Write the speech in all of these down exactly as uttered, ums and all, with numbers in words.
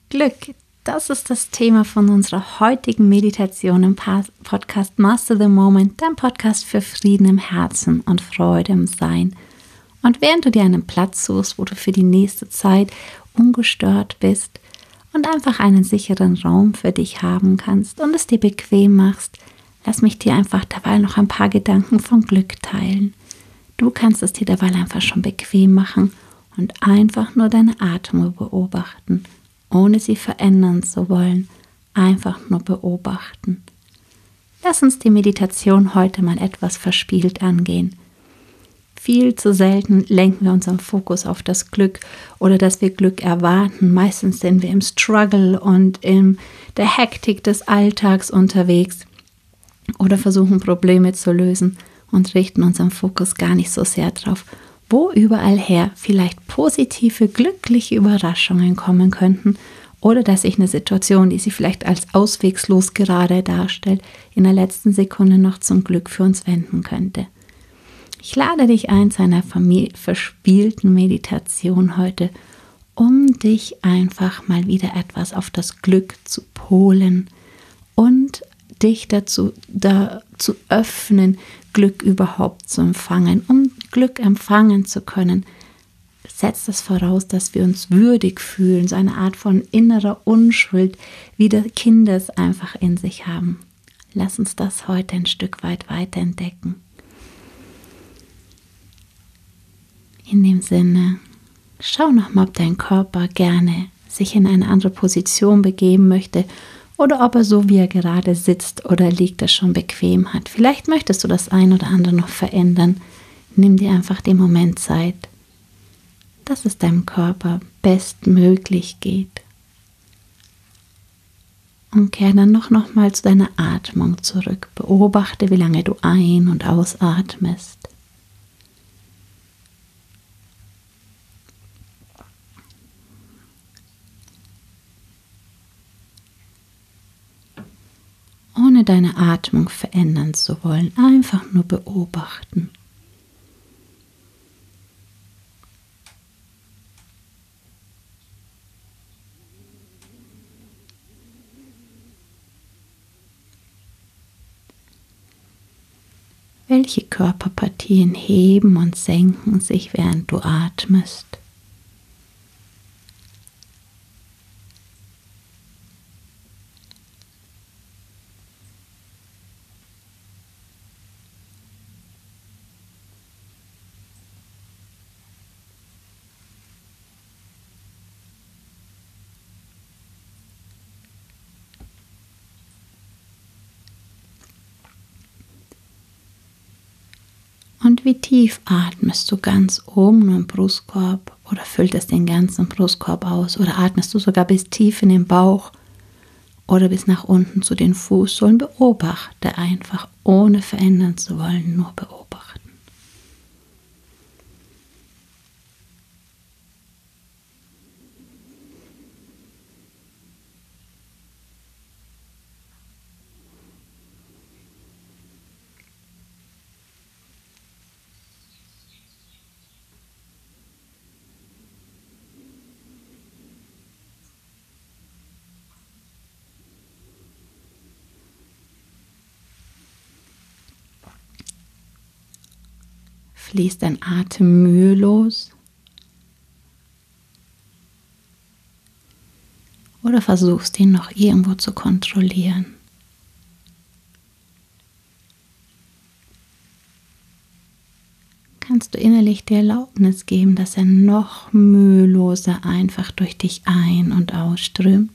Glück, das ist das Thema von unserer heutigen Meditation im Podcast Master the Moment, dein Podcast für Frieden im Herzen und Freude im Sein. Und während du dir einen Platz suchst, wo du für die nächste Zeit ungestört bist und einfach einen sicheren Raum für dich haben kannst und es dir bequem machst, lass mich dir einfach dabei noch ein paar Gedanken von Glück teilen. Du kannst es dir dabei einfach schon bequem machen und einfach nur deine Atmung beobachten, ohne sie verändern zu wollen, einfach nur beobachten. Lass uns die Meditation heute mal etwas verspielt angehen. Viel zu selten lenken wir unseren Fokus auf das Glück oder dass wir Glück erwarten. Meistens sind wir im Struggle und in der Hektik des Alltags unterwegs oder versuchen Probleme zu lösen und richten unseren Fokus gar nicht so sehr drauf, wo überall her vielleicht positive, glückliche Überraschungen kommen könnten oder dass sich eine Situation, die sich vielleicht als auswegslos gerade darstellt, in der letzten Sekunde noch zum Glück für uns wenden könnte. Ich lade dich ein zu einer verspielten Meditation heute, um dich einfach mal wieder etwas auf das Glück zu polen und dich dazu da, zu öffnen, Glück überhaupt zu empfangen. Um Glück empfangen zu können, setzt das voraus, dass wir uns würdig fühlen, so eine Art von innerer Unschuld, wie die Kinder es einfach in sich haben. Lass uns das heute ein Stück weit weiterentdecken. In dem Sinne, schau nochmal, ob dein Körper gerne sich in eine andere Position begeben möchte oder ob er so, wie er gerade sitzt oder liegt, das schon bequem hat. Vielleicht möchtest du das ein oder andere noch verändern. Nimm dir einfach den Moment Zeit, dass es deinem Körper bestmöglich geht. Und kehr dann noch, noch mal zu deiner Atmung zurück. Beobachte, wie lange du ein- und ausatmest. Ohne deine Atmung verändern zu wollen, einfach nur beobachten. Welche Körperpartien heben und senken sich, während du atmest? Und wie tief atmest du ganz oben nur im Brustkorb oder füllt es den ganzen Brustkorb aus oder atmest du sogar bis tief in den Bauch oder bis nach unten zu den Fußsohlen? Beobachte einfach, ohne verändern zu wollen, nur beobachten. Fließt dein Atem mühelos? Oder versuchst ihn noch irgendwo zu kontrollieren? Kannst du innerlich die Erlaubnis geben, dass er noch müheloser einfach durch dich ein- und ausströmt?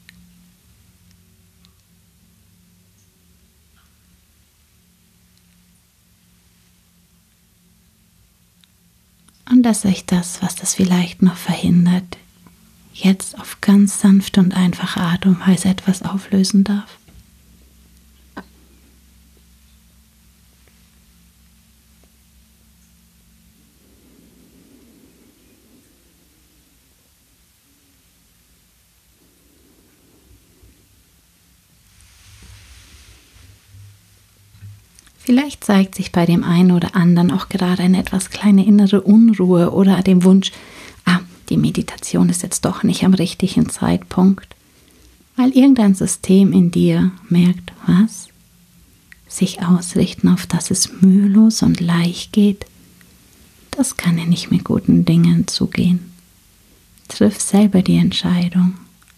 Und dass euch das, was das vielleicht noch verhindert, jetzt auf ganz sanfte und einfache Art und Weise etwas auflösen darf. Vielleicht zeigt sich bei dem einen oder anderen auch gerade eine etwas kleine innere Unruhe oder dem Wunsch, ah, die Meditation ist jetzt doch nicht am richtigen Zeitpunkt, weil irgendein System in dir merkt, was? Sich ausrichten, auf dass es mühelos und leicht geht, das kann ja nicht mit guten Dingen zugehen. Triff selber die Entscheidung,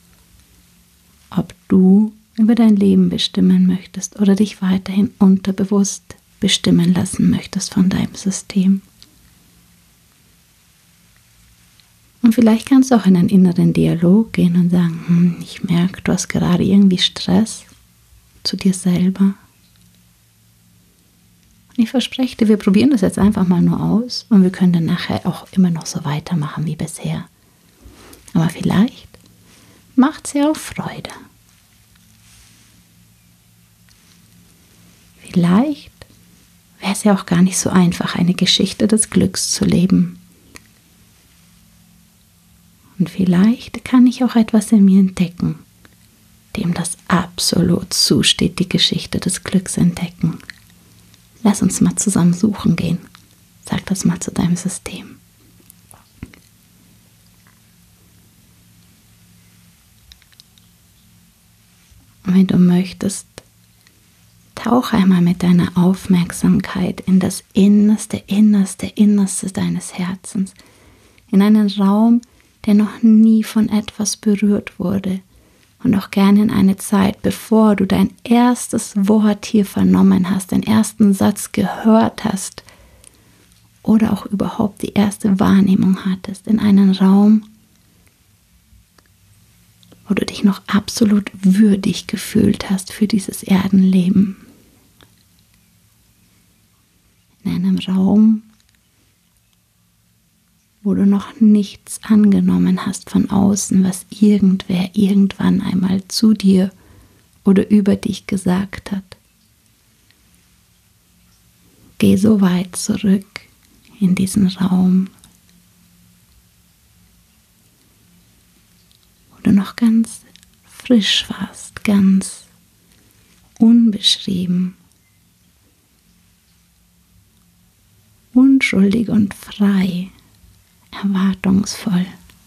ob du über dein Leben bestimmen möchtest oder dich weiterhin unterbewusst bestimmen lassen möchtest von deinem System. Und vielleicht kannst du auch in einen inneren Dialog gehen und sagen, hm, ich merke, du hast gerade irgendwie Stress zu dir selber. Und ich verspreche dir, wir probieren das jetzt einfach mal nur aus und wir können dann nachher auch immer noch so weitermachen wie bisher. Aber vielleicht macht es ja auch Freude. Vielleicht wäre es ja auch gar nicht so einfach, eine Geschichte des Glücks zu leben. Und vielleicht kann ich auch etwas in mir entdecken, dem das absolut zusteht, die Geschichte des Glücks entdecken. Lass uns mal zusammen suchen gehen. Sag das mal zu deinem System. Und wenn du möchtest, tauche einmal mit deiner Aufmerksamkeit in das Innerste, Innerste, Innerste deines Herzens, in einen Raum, der noch nie von etwas berührt wurde und auch gerne in eine Zeit, bevor du dein erstes Wort hier vernommen hast, den ersten Satz gehört hast oder auch überhaupt die erste Wahrnehmung hattest, in einen Raum, wo du dich noch absolut würdig gefühlt hast für dieses Erdenleben. In einem Raum, wo du noch nichts angenommen hast von außen, was irgendwer irgendwann einmal zu dir oder über dich gesagt hat. Geh so weit zurück in diesen Raum, wo du noch ganz frisch warst, ganz unbeschrieben, unschuldig und frei, erwartungsvoll.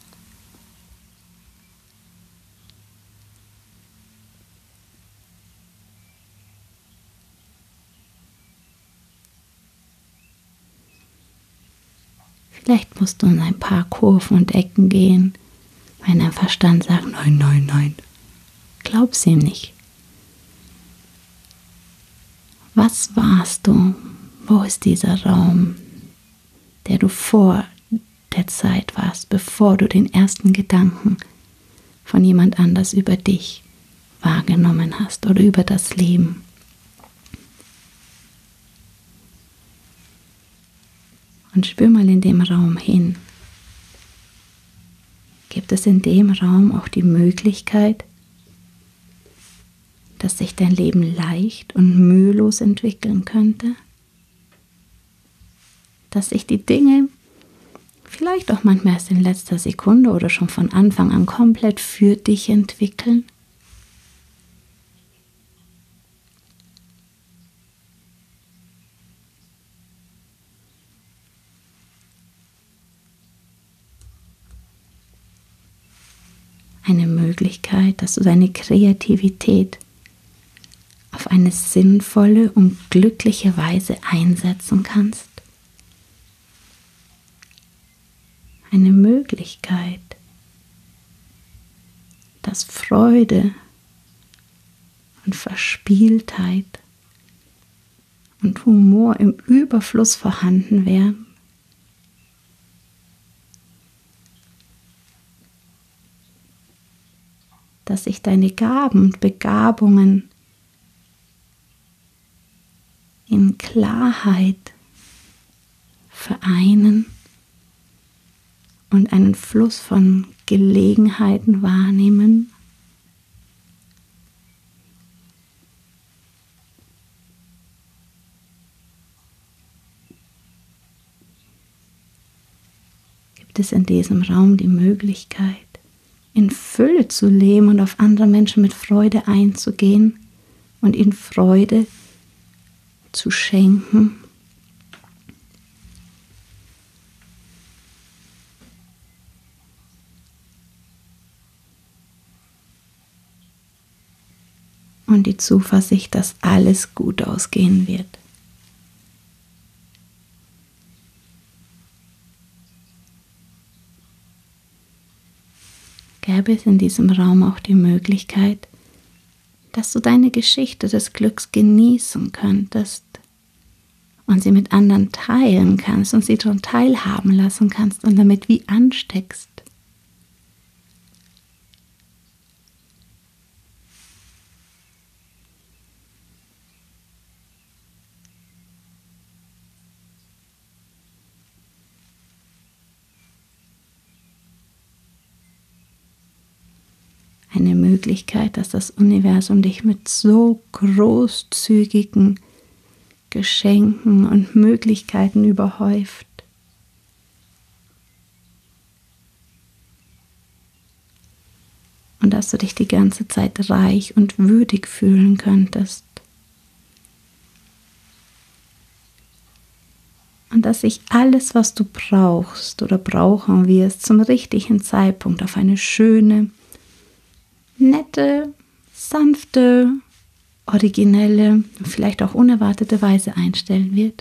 Vielleicht musst du in ein paar Kurven und Ecken gehen, wenn dein Verstand sagt, nein, nein, nein. Glaub's ihm nicht. Was warst du? Wo ist dieser Raum, der du vor der Zeit warst, bevor du den ersten Gedanken von jemand anders über dich wahrgenommen hast oder über das Leben? Und spür mal in dem Raum hin. Gibt es in dem Raum auch die Möglichkeit, dass sich dein Leben leicht und mühelos entwickeln könnte? Dass sich die Dinge vielleicht auch manchmal erst in letzter Sekunde oder schon von Anfang an komplett für dich entwickeln? Eine Möglichkeit, dass du deine Kreativität auf eine sinnvolle und glückliche Weise einsetzen kannst. Eine Möglichkeit, dass Freude und Verspieltheit und Humor im Überfluss vorhanden wären. Dass sich deine Gaben und Begabungen in Klarheit vereinen und einen Fluss von Gelegenheiten wahrnehmen. Gibt es in diesem Raum die Möglichkeit, in Fülle zu leben und auf andere Menschen mit Freude einzugehen und ihnen Freude zu schenken? und die Zuversicht, dass alles gut ausgehen wird. Gäbe es in diesem Raum auch die Möglichkeit, dass du deine Geschichte des Glücks genießen könntest und sie mit anderen teilen kannst und sie daran teilhaben lassen kannst und damit wie ansteckst. Eine Möglichkeit, dass das Universum dich mit so großzügigen Geschenken und Möglichkeiten überhäuft. Und dass du dich die ganze Zeit reich und würdig fühlen könntest. Und dass sich alles, was du brauchst oder brauchen wirst, zum richtigen Zeitpunkt auf eine schöne, nette, sanfte, originelle, vielleicht auch unerwartete Weise einstellen wird.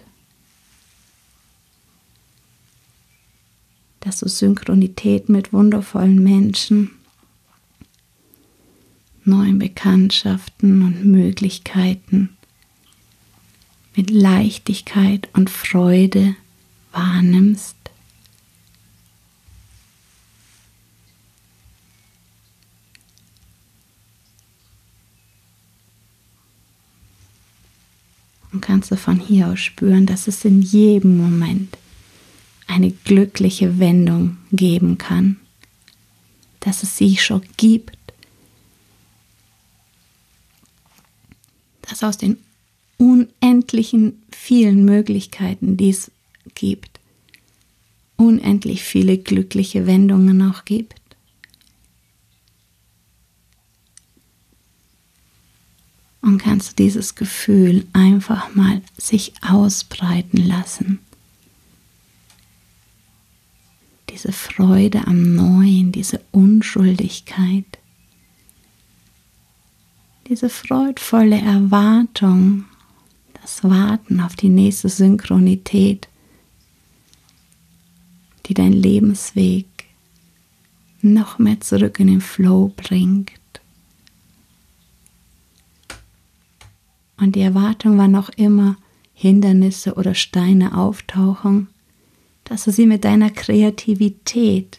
Dass du Synchronität mit wundervollen Menschen, neuen Bekanntschaften und Möglichkeiten mit Leichtigkeit und Freude wahrnimmst. Und kannst du von hier aus spüren, dass es in jedem Moment eine glückliche Wendung geben kann, dass es sie schon gibt, dass aus den unendlichen vielen Möglichkeiten, die es gibt, unendlich viele glückliche Wendungen auch gibt. Und kannst du dieses Gefühl einfach mal sich ausbreiten lassen. Diese Freude am Neuen, diese Unschuldigkeit, diese freudvolle Erwartung, das Warten auf die nächste Synchronität, die dein Lebensweg noch mehr zurück in den Flow bringt. Und die Erwartung, wann auch immer Hindernisse oder Steine auftauchen, dass du sie mit deiner Kreativität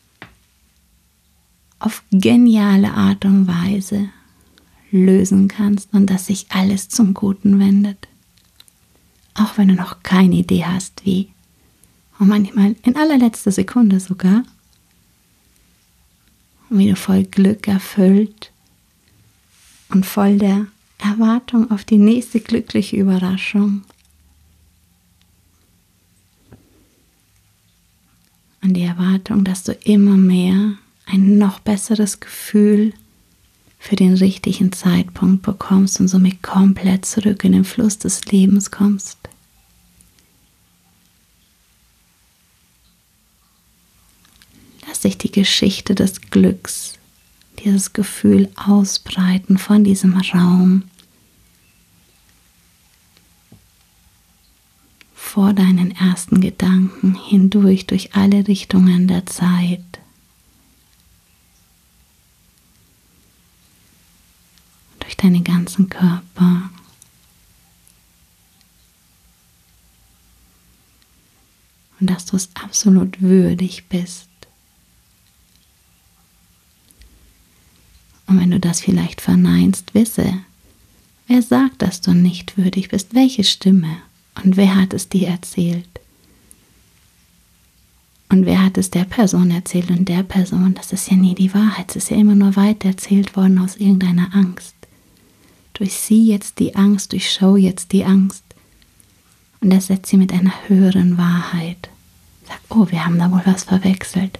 auf geniale Art und Weise lösen kannst und dass sich alles zum Guten wendet. Auch wenn du noch keine Idee hast, wie. Und manchmal in allerletzter Sekunde sogar. Und wie du voll Glück erfüllt und voll der Erwartung auf die nächste glückliche Überraschung. Und die Erwartung, dass du immer mehr ein noch besseres Gefühl für den richtigen Zeitpunkt bekommst und somit komplett zurück in den Fluss des Lebens kommst. Lass dich die Geschichte des Glücks, dieses Gefühl ausbreiten von diesem Raum vor deinen ersten Gedanken hindurch durch alle Richtungen der Zeit. Durch deinen ganzen Körper. Und dass du es absolut würdig bist. Und wenn du das vielleicht verneinst, wisse, wer sagt, dass du nicht würdig bist? Welche Stimme? Und wer hat es dir erzählt? Und wer hat es der Person erzählt? Und der Person, das ist ja nie die Wahrheit. Es ist ja immer nur weitererzählt worden aus irgendeiner Angst. Durchsieh jetzt die Angst, durchschau jetzt die Angst. Und ersetz sie mit einer höheren Wahrheit. Sag, oh, wir haben da wohl was verwechselt.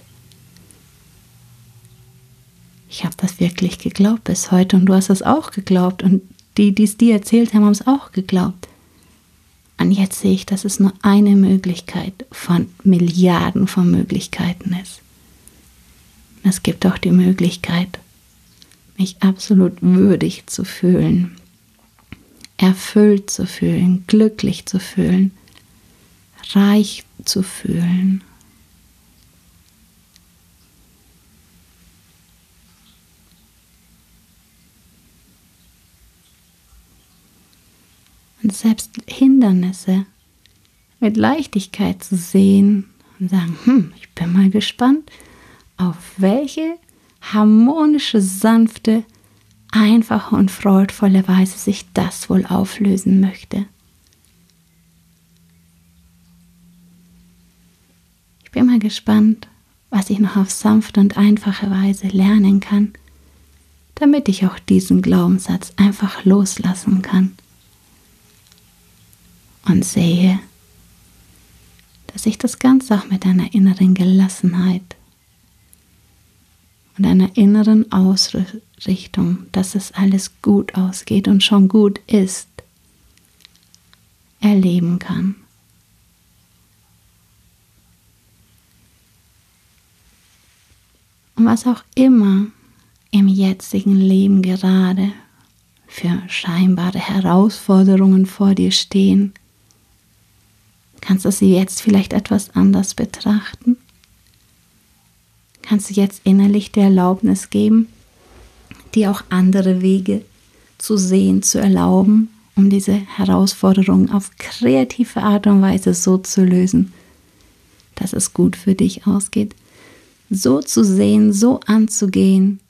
Ich habe das wirklich geglaubt bis heute und du hast es auch geglaubt und die, die es dir erzählt haben, haben es auch geglaubt. Und jetzt sehe ich, dass es nur eine Möglichkeit von Milliarden von Möglichkeiten ist. Es gibt auch die Möglichkeit, mich absolut würdig zu fühlen, erfüllt zu fühlen, glücklich zu fühlen, reich zu fühlen. Und selbst Hindernisse mit Leichtigkeit zu sehen und sagen, hm, ich bin mal gespannt, auf welche harmonische, sanfte, einfache und freudvolle Weise sich das wohl auflösen möchte. Ich bin mal gespannt, was ich noch auf sanfte und einfache Weise lernen kann, damit ich auch diesen Glaubenssatz einfach loslassen kann und sehe, dass ich das Ganze auch mit einer inneren Gelassenheit und einer inneren Ausrichtung, dass es alles gut ausgeht und schon gut ist, erleben kann. Und was auch immer im jetzigen Leben gerade für scheinbare Herausforderungen vor dir stehen, kannst du sie jetzt vielleicht etwas anders betrachten? Kannst du jetzt innerlich die Erlaubnis geben, dir auch andere Wege zu sehen, zu erlauben, um diese Herausforderungen auf kreative Art und Weise so zu lösen, dass es gut für dich ausgeht, so zu sehen, so anzugehen,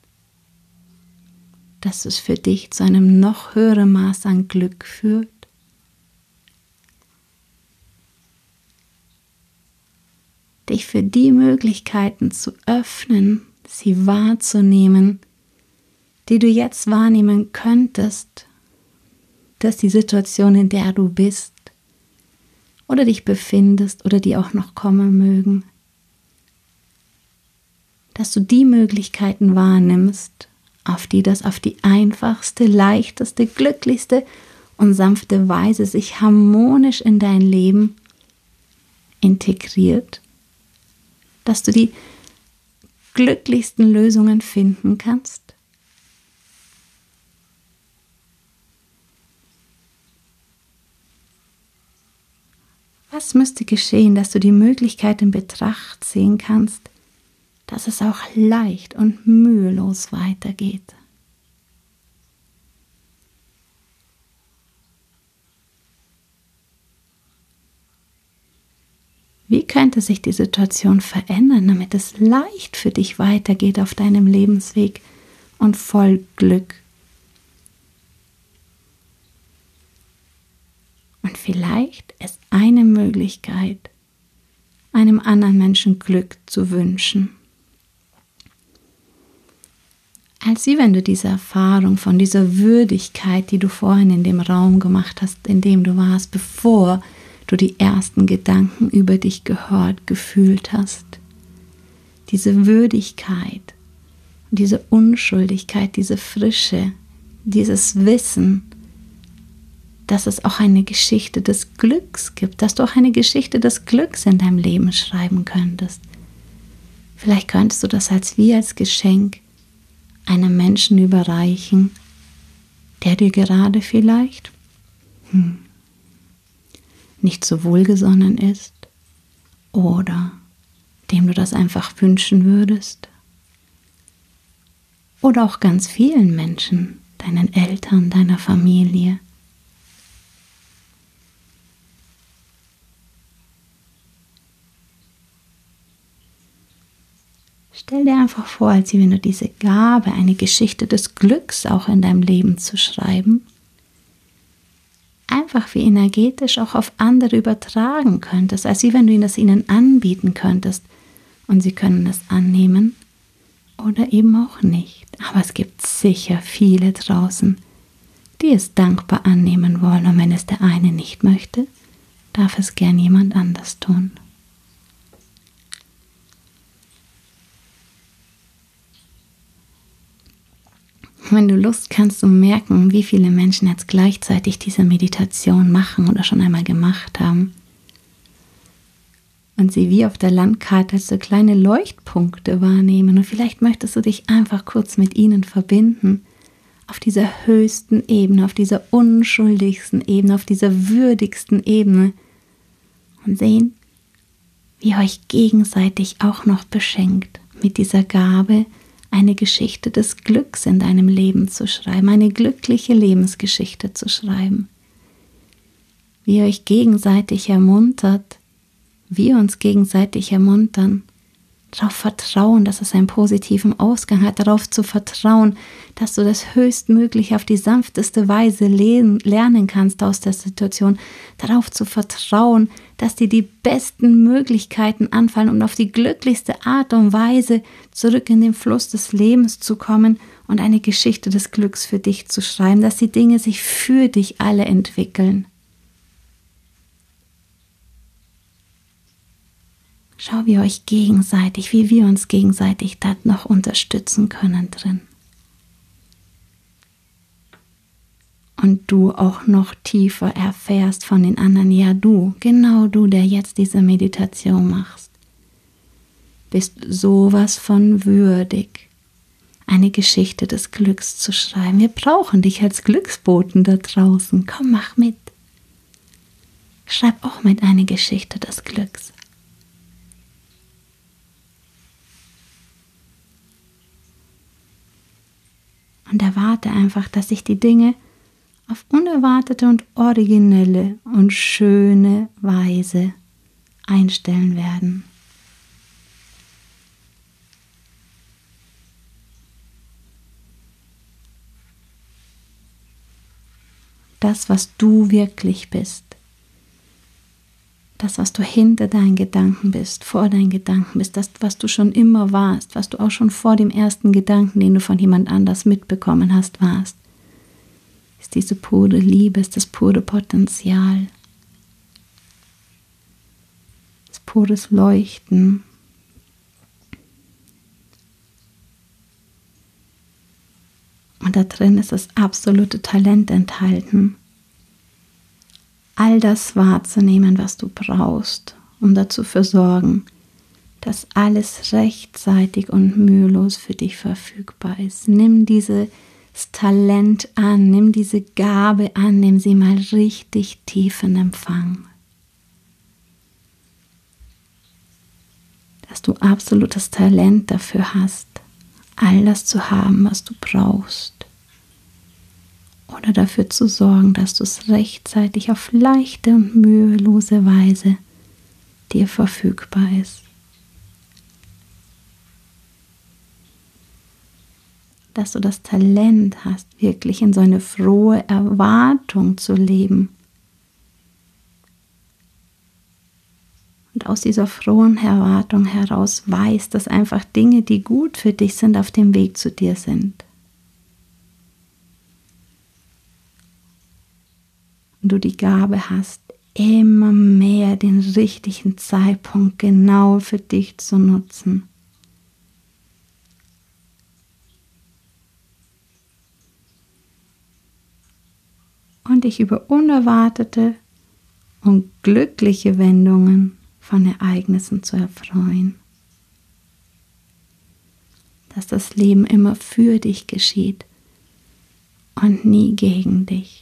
dass es für dich zu einem noch höheren Maß an Glück führt? Dich für die Möglichkeiten zu öffnen, sie wahrzunehmen, die du jetzt wahrnehmen könntest, dass die Situation, in der du bist oder dich befindest oder die auch noch kommen mögen, dass du die Möglichkeiten wahrnimmst, auf die das auf die einfachste, leichteste, glücklichste und sanfte Weise sich harmonisch in dein Leben integriert, dass du die glücklichsten Lösungen finden kannst. Was müsste geschehen, dass du die Möglichkeit in Betracht ziehen kannst, dass es auch leicht und mühelos weitergeht? Wie könnte sich die Situation verändern, damit es leicht für dich weitergeht auf deinem Lebensweg und voll Glück? Und vielleicht ist eine Möglichkeit, einem anderen Menschen Glück zu wünschen. Als wie wenn du diese Erfahrung von dieser Würdigkeit, die du vorhin in dem Raum gemacht hast, in dem du warst, bevor du die ersten Gedanken über dich gehört, gefühlt hast. Diese Würdigkeit, diese Unschuldigkeit, diese Frische, dieses Wissen, dass es auch eine Geschichte des Glücks gibt, dass du auch eine Geschichte des Glücks in deinem Leben schreiben könntest. Vielleicht könntest du das als wie als Geschenk einem Menschen überreichen, der dir gerade vielleicht hm, nicht so wohlgesonnen ist oder dem du das einfach wünschen würdest. Oder auch ganz vielen Menschen, deinen Eltern, deiner Familie. Stell dir einfach vor, als wenn du diese Gabe, eine Geschichte des Glücks auch in deinem Leben zu schreiben, einfach wie energetisch auch auf andere übertragen könntest, als wie wenn du das ihnen anbieten könntest und sie können es annehmen oder eben auch nicht. Aber es gibt sicher viele draußen, die es dankbar annehmen wollen, und wenn es der eine nicht möchte, darf es gern jemand anders tun. Wenn du Lust kannst du merken, wie viele Menschen jetzt gleichzeitig diese Meditation machen oder schon einmal gemacht haben. und sie wie auf der Landkarte als so kleine Leuchtpunkte wahrnehmen. Und vielleicht möchtest du dich einfach kurz mit ihnen verbinden, auf dieser höchsten Ebene, auf dieser unschuldigsten Ebene, auf dieser würdigsten Ebene und sehen, wie ihr euch gegenseitig auch noch beschenkt mit dieser Gabe, eine Geschichte des Glücks in deinem Leben zu schreiben, eine glückliche Lebensgeschichte zu schreiben. Wie ihr euch gegenseitig ermuntert, wir uns gegenseitig ermuntern, darauf vertrauen, dass es einen positiven Ausgang hat, darauf zu vertrauen, dass du das höchstmögliche auf die sanfteste Weise lernen kannst aus der Situation, darauf zu vertrauen, dass dir die besten Möglichkeiten anfallen, um auf die glücklichste Art und Weise zurück in den Fluss des Lebens zu kommen und eine Geschichte des Glücks für dich zu schreiben, dass die Dinge sich für dich alle entwickeln. Schau, wie ihr euch gegenseitig, wie wir uns gegenseitig da noch unterstützen können drin. Und du auch noch tiefer erfährst von den anderen, ja du, genau du, der jetzt diese Meditation machst, bist sowas von würdig, eine Geschichte des Glücks zu schreiben. Wir brauchen dich als Glücksboten da draußen. Komm, mach mit. Schreib auch mit eine Geschichte des Glücks. Und erwarte einfach, dass sich die Dinge auf unerwartete und originelle und schöne Weise einstellen werden. Das, was du wirklich bist, das, was du hinter deinen Gedanken bist, vor deinen Gedanken bist, das, was du schon immer warst, was du auch schon vor dem ersten Gedanken, den du von jemand anders mitbekommen hast, warst, ist diese pure Liebe, ist das pure Potenzial, das pures Leuchten. Und da drin ist das absolute Talent enthalten, all das wahrzunehmen, was du brauchst, um dazu zu sorgen, dass alles rechtzeitig und mühelos für dich verfügbar ist. Nimm dieses Talent an, nimm diese Gabe an, nimm sie mal richtig tief in Empfang. Dass du absolutes Talent dafür hast, all das zu haben, was du brauchst. Oder dafür zu sorgen, dass du es rechtzeitig auf leichte und mühelose Weise dir verfügbar ist. Dass du das Talent hast, wirklich in so eine frohe Erwartung zu leben. Und aus dieser frohen Erwartung heraus weißt, dass einfach Dinge, die gut für dich sind, auf dem Weg zu dir sind. Und du die Gabe hast, immer mehr den richtigen Zeitpunkt genau für dich zu nutzen. Und dich über unerwartete und glückliche Wendungen von Ereignissen zu erfreuen. Dass das Leben immer für dich geschieht und nie gegen dich.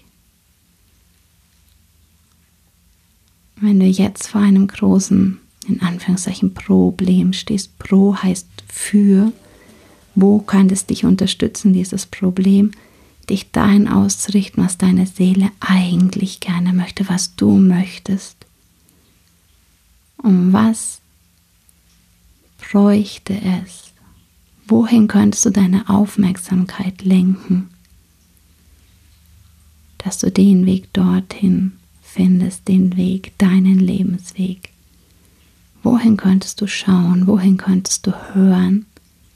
Wenn du jetzt vor einem großen, in Anführungszeichen, Problem stehst, Pro heißt für, wo kann es dich unterstützen, dieses Problem, dich dahin auszurichten, was deine Seele eigentlich gerne möchte, was du möchtest. Um was bräuchte es? Wohin könntest du deine Aufmerksamkeit lenken, dass du den Weg dorthin findest, den Weg, deinen Lebensweg. Wohin könntest du schauen, wohin könntest du hören,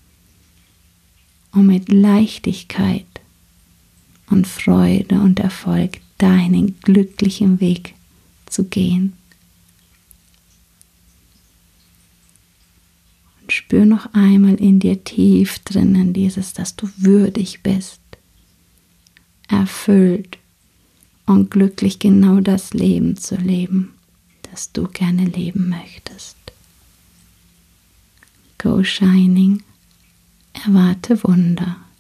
um mit Leichtigkeit und Freude und Erfolg deinen glücklichen Weg zu gehen. Und spür noch einmal in dir tief drinnen dieses, dass du würdig bist, erfüllt und glücklich genau das Leben zu leben, das du gerne leben möchtest. Go Shining. Erwarte Wunder.